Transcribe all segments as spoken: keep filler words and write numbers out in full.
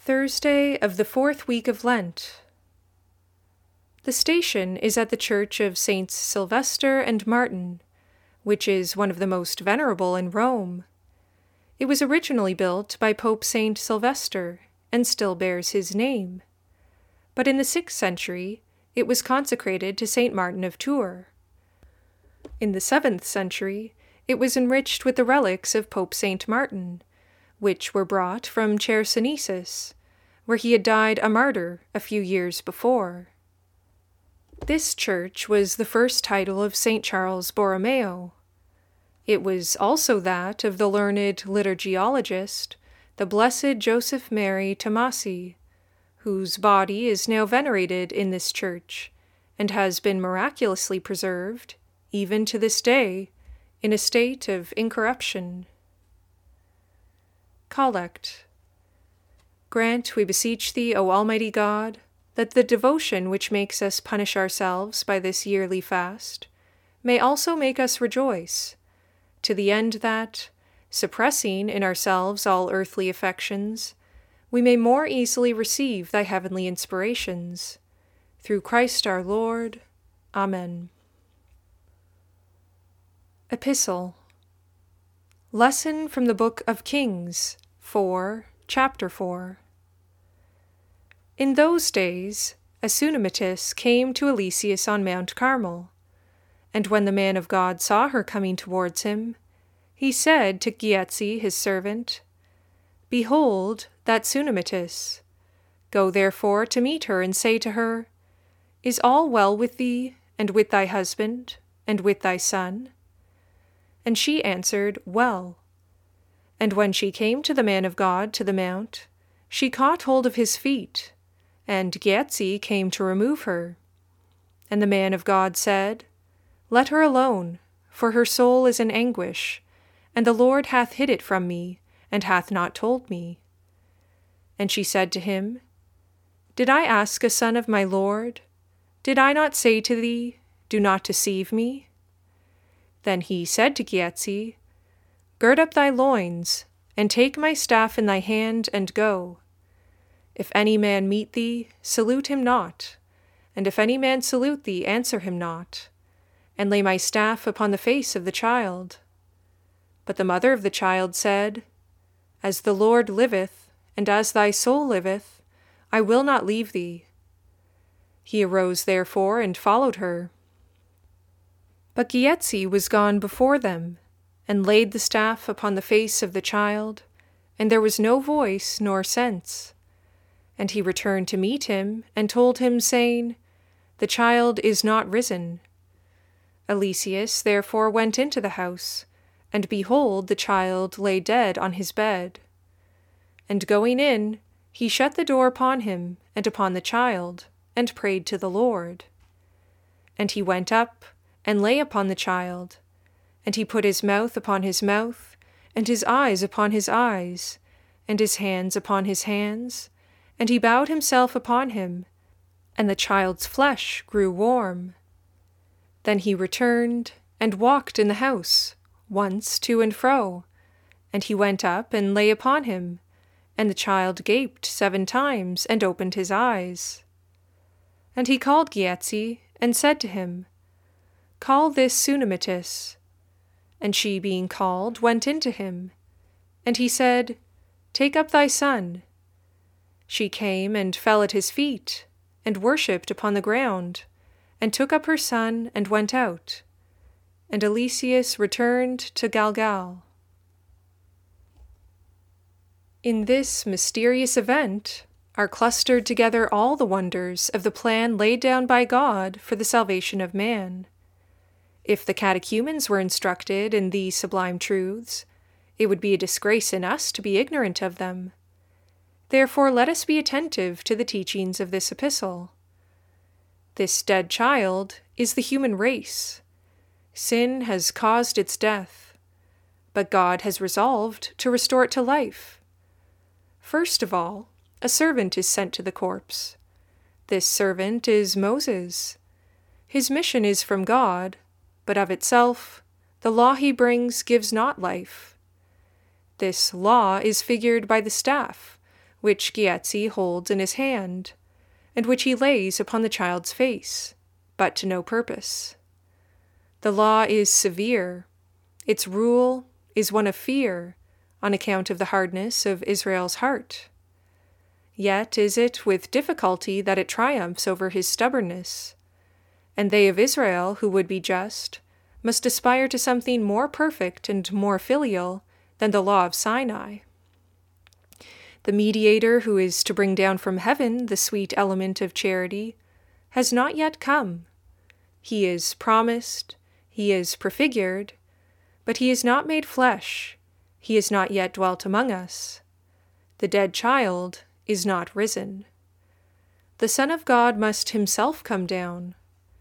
Thursday of the fourth week of Lent. The station is at the church of Saints Sylvester and Martin, which is one of the most venerable in Rome. It was originally built by Pope Saint Sylvester and still bears his name. But in the sixth century, it was consecrated to Saint Martin of Tours. In the seventh century, it was enriched with the relics of Pope Saint Martin, which were brought from Chersonesus, where he had died a martyr a few years before. This church was the first title of Saint Charles Borromeo. It was also that of the learned liturgiologist, the Blessed Joseph Mary Tomasi, whose body is now venerated in this church and has been miraculously preserved, even to this day, in a state of incorruption. Collect. Grant, we beseech thee, O Almighty God, that the devotion which makes us punish ourselves by this yearly fast may also make us rejoice, to the end that, suppressing in ourselves all earthly affections, we may more easily receive thy heavenly inspirations. Through Christ our Lord. Amen. Epistle. Lesson from the Book of Kings, four, chapter four. In those days, Esunemetis came to Eliseus on Mount Carmel, and when the man of God saw her coming towards him, he said to Giezi his servant, Behold, that Sunemetis. Go therefore to meet her, and say to her, Is all well with thee, and with thy husband, and with thy son? And she answered, Well. And when she came to the man of God to the mount, she caught hold of his feet, and Giezi came to remove her. And the man of God said, Let her alone, for her soul is in anguish, and the Lord hath hid it from me, and hath not told me. And she said to him, Did I ask a son of my Lord? Did I not say to thee, Do not deceive me? Then he said to Giezi, Gird up thy loins, and take my staff in thy hand, and go. If any man meet thee, salute him not, and if any man salute thee, answer him not, and lay my staff upon the face of the child. But the mother of the child said, As the Lord liveth, and as thy soul liveth, I will not leave thee. He arose therefore and followed her. But Giezi was gone before them, and laid the staff upon the face of the child, and there was no voice nor sense. And he returned to meet him, and told him, saying, The child is not risen. Eliseus therefore went into the house, and behold, the child lay dead on his bed. And going in, he shut the door upon him, and upon the child, and prayed to the Lord. And he went up, and lay upon the child, and he put his mouth upon his mouth, and his eyes upon his eyes, and his hands upon his hands, and he bowed himself upon him, and the child's flesh grew warm. Then he returned, and walked in the house, once to and fro, and he went up and lay upon him, and the child gaped seven times, and opened his eyes. And he called Giezi, and said to him, Call this Sunemetis. And she, being called, went in to him. And he said, Take up thy son. She came and fell at his feet, and worshipped upon the ground, and took up her son, and went out. And Eliseus returned to Galgal. In this mysterious event are clustered together all the wonders of the plan laid down by God for the salvation of man. If the catechumens were instructed in these sublime truths, it would be a disgrace in us to be ignorant of them. Therefore let us be attentive to the teachings of this epistle. This dead child is the human race. Sin has caused its death, but God has resolved to restore it to life. First of all, a servant is sent to the corpse. This servant is Moses. His mission is from God, but of itself, the law he brings gives not life. This law is figured by the staff, which Gietzi holds in his hand, and which he lays upon the child's face, but to no purpose. The law is severe. Its rule is one of fear, on account of the hardness of Israel's heart. Yet is it with difficulty that it triumphs over his stubbornness, and they of Israel who would be just must aspire to something more perfect and more filial than the law of Sinai. The mediator who is to bring down from heaven the sweet element of charity has not yet come. He is promised, he is prefigured, but he is not made flesh, he is not yet dwelt among us. The dead child is not risen. The Son of God must himself come down.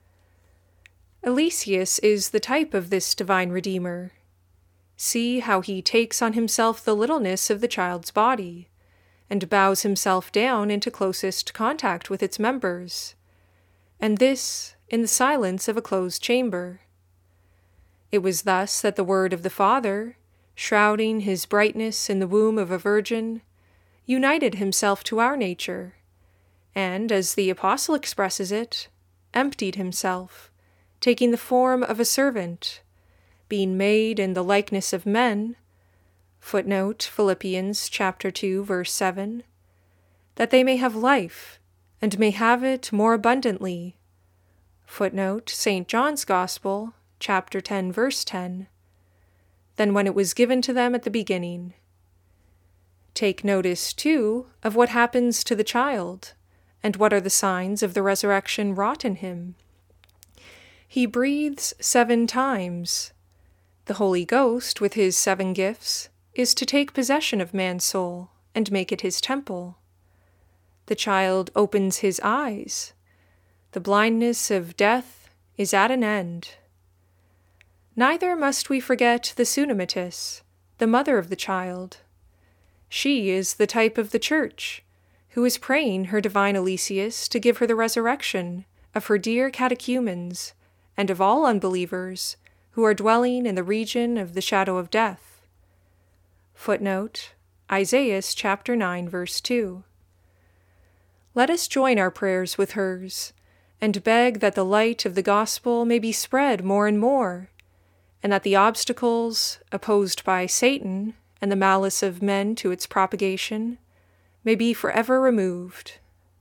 Eliseus is the type of this divine Redeemer. See how he takes on himself the littleness of the child's body, and bows himself down into closest contact with its members, and this in the silence of a closed chamber. It was thus that the Word of the Father, shrouding his brightness in the womb of a virgin, united himself to our nature, and, as the Apostle expresses it, emptied himself, taking the form of a servant, being made in the likeness of men, footnote Philippians chapter two, verse seven, that they may have life, and may have it more abundantly, footnote Saint John's Gospel, chapter ten, verse ten, than when it was given to them at the beginning. Take notice, too, of what happens to the child, and what are the signs of the resurrection wrought in him. He breathes seven times. The Holy Ghost, with his seven gifts, is to take possession of man's soul and make it his temple. The child opens his eyes. The blindness of death is at an end. Neither must we forget the Sunamitis, the mother of the child. She is the type of the Church, who is praying her divine Eliseus to give her the resurrection of her dear catechumens and of all unbelievers who are dwelling in the region of the shadow of death. Footnote, Isaiah chapter nine, verse two. Let us join our prayers with hers, and beg that the light of the gospel may be spread more and more, and that the obstacles opposed by Satan and the malice of men to its propagation may be forever removed.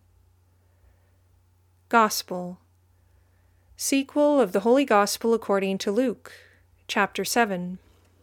Gospel. Sequel of the Holy Gospel according to Luke, chapter seven.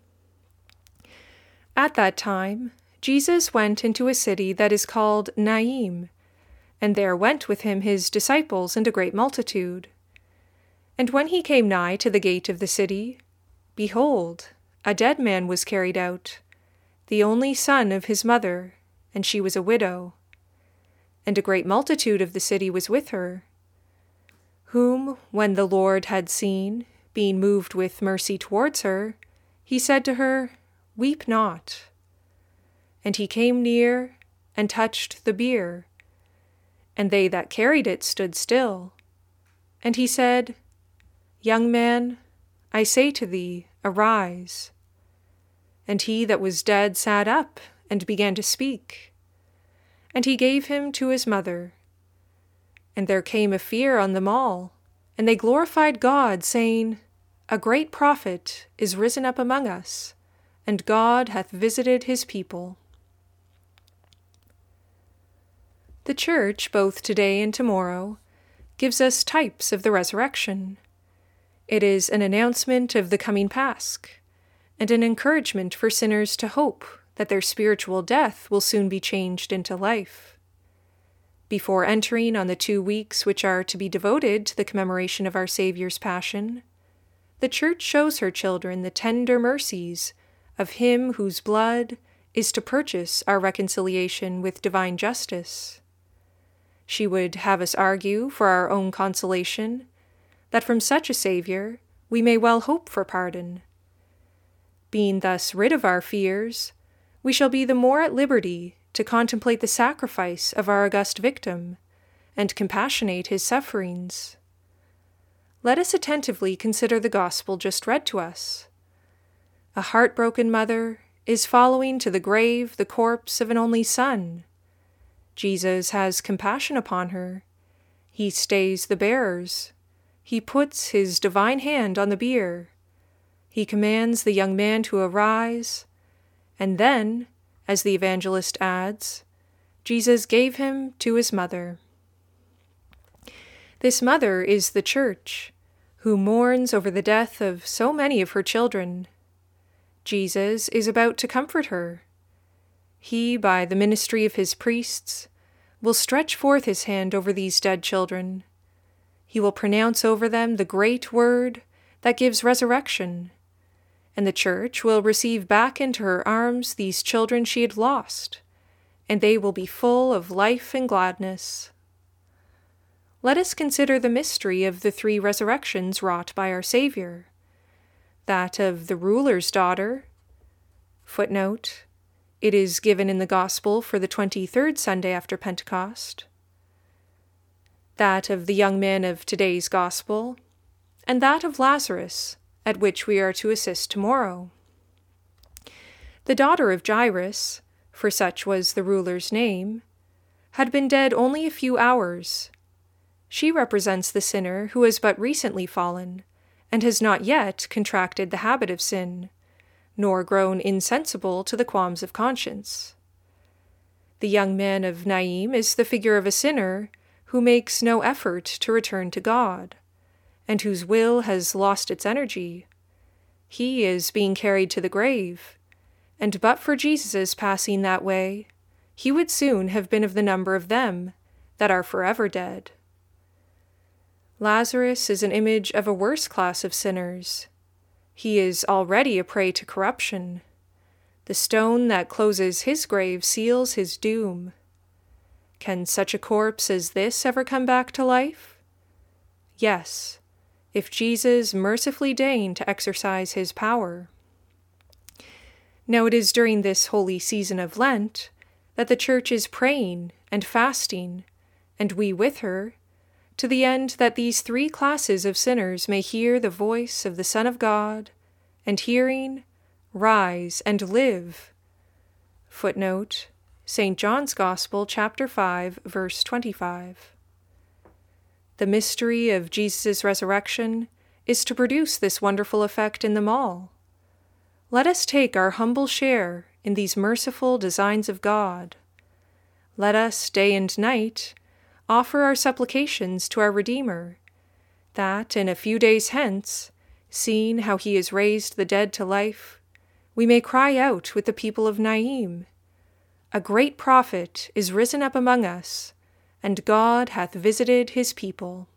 At that time, Jesus went into a city that is called Naim, and there went with him his disciples and a great multitude. And when he came nigh to the gate of the city, behold, a dead man was carried out, the only son of his mother, and she was a widow. And a great multitude of the city was with her, whom, when the Lord had seen, being moved with mercy towards her, he said to her, Weep not. And he came near, and touched the bier, and they that carried it stood still. And he said, Young man, I say to thee, arise. And he that was dead sat up, and began to speak. And he gave him to his mother. And there came a fear on them all, and they glorified God, saying, A great prophet is risen up among us, and God hath visited his people. The Church, both today and tomorrow, gives us types of the resurrection. It is an announcement of the coming Pasch, and an encouragement for sinners to hope that their spiritual death will soon be changed into life. Before entering on the two weeks which are to be devoted to the commemoration of our Saviour's Passion, the Church shows her children the tender mercies of Him whose blood is to purchase our reconciliation with divine justice. She would have us argue, for our own consolation, that from such a Saviour we may well hope for pardon. Being thus rid of our fears, we shall be the more at liberty to contemplate the sacrifice of our august victim, and compassionate his sufferings. Let us attentively consider the gospel just read to us. A heartbroken mother is following to the grave the corpse of an only son, Jesus has compassion upon her. He stays the bearers. He puts his divine hand on the bier. He commands the young man to arise. And then, as the evangelist adds, Jesus gave him to his mother. This mother is the Church, who mourns over the death of so many of her children. Jesus is about to comfort her. He, by the ministry of his priests, will stretch forth his hand over these dead children. He will pronounce over them the great word that gives resurrection, and the Church will receive back into her arms these children she had lost, and they will be full of life and gladness. Let us consider the mystery of the three resurrections wrought by our Savior. That of the ruler's daughter, footnote, it is given in the Gospel for the twenty-third Sunday after Pentecost. That of the young man of today's Gospel, and that of Lazarus, at which we are to assist tomorrow. The daughter of Jairus, for such was the ruler's name, had been dead only a few hours. She represents the sinner who has but recently fallen, and has not yet contracted the habit of sin, nor grown insensible to the qualms of conscience. The young man of Naim is the figure of a sinner who makes no effort to return to God, and whose will has lost its energy. He is being carried to the grave, and but for Jesus' passing that way, he would soon have been of the number of them that are forever dead. Lazarus is an image of a worse class of sinners. He is already a prey to corruption. The stone that closes his grave seals his doom. Can such a corpse as this ever come back to life? Yes, if Jesus mercifully deign to exercise his power. Now it is during this holy season of Lent that the Church is praying and fasting, and we with her, to the end that these three classes of sinners may hear the voice of the Son of God, and hearing, rise and live. Footnote, Saint John's Gospel, chapter five, verse twenty-five. The mystery of Jesus' resurrection is to produce this wonderful effect in them all. Let us take our humble share in these merciful designs of God. Let us, day and night, offer our supplications to our Redeemer, that in a few days hence, seeing how he has raised the dead to life, we may cry out with the people of Naim, "A great prophet is risen up among us, and God hath visited his people."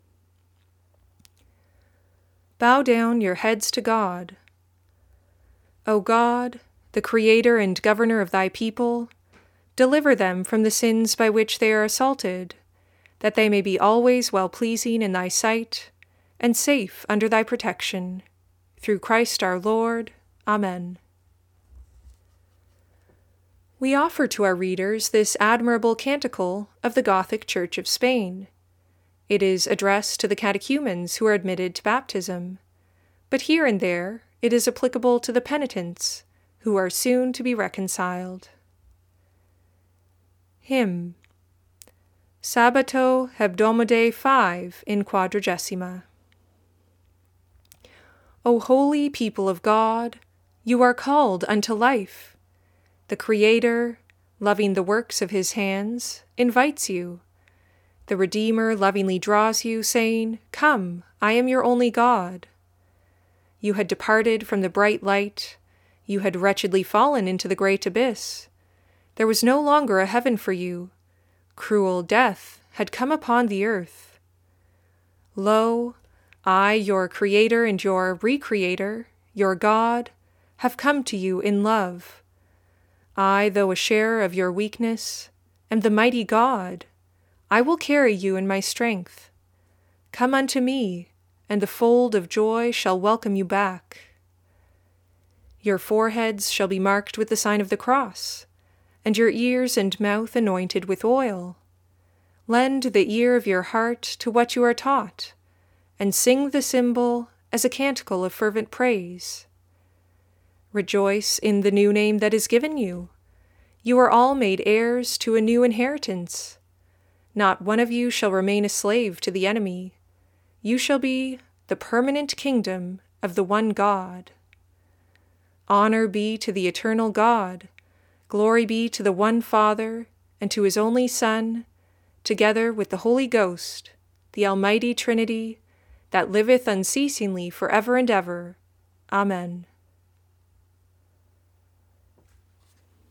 Bow down your heads to God. O God, the Creator and Governor of thy people, deliver them from the sins by which they are assaulted, that they may be always well-pleasing in thy sight, and safe under thy protection. Through Christ our Lord. Amen. We offer to our readers this admirable canticle of the Gothic Church of Spain. It is addressed to the catechumens who are admitted to baptism, but here and there it is applicable to the penitents who are soon to be reconciled. Hymn. Sabbato hebdomadae five in quadragesima. O holy people of God, you are called unto life. The Creator, loving the works of his hands, invites you. The Redeemer lovingly draws you, saying, "Come, I am your only God." You had departed from the bright light. You had wretchedly fallen into the great abyss. There was no longer a heaven for you. Cruel death had come upon the earth. Lo, I, your Creator and your Recreator, your God, have come to you in love. I, though a sharer of your weakness, am the mighty God. I will carry you in my strength. Come unto me, and the fold of joy shall welcome you back. Your foreheads shall be marked with the sign of the cross, and your ears and mouth anointed with oil. Lend the ear of your heart to what you are taught, and sing the symbol as a canticle of fervent praise. Rejoice in the new name that is given you. You are all made heirs to a new inheritance. Not one of you shall remain a slave to the enemy. You shall be the permanent kingdom of the one God. Honor be to the eternal God. Glory be to the one Father, and to his only Son, together with the Holy Ghost, the Almighty Trinity, that liveth unceasingly for ever and ever. Amen.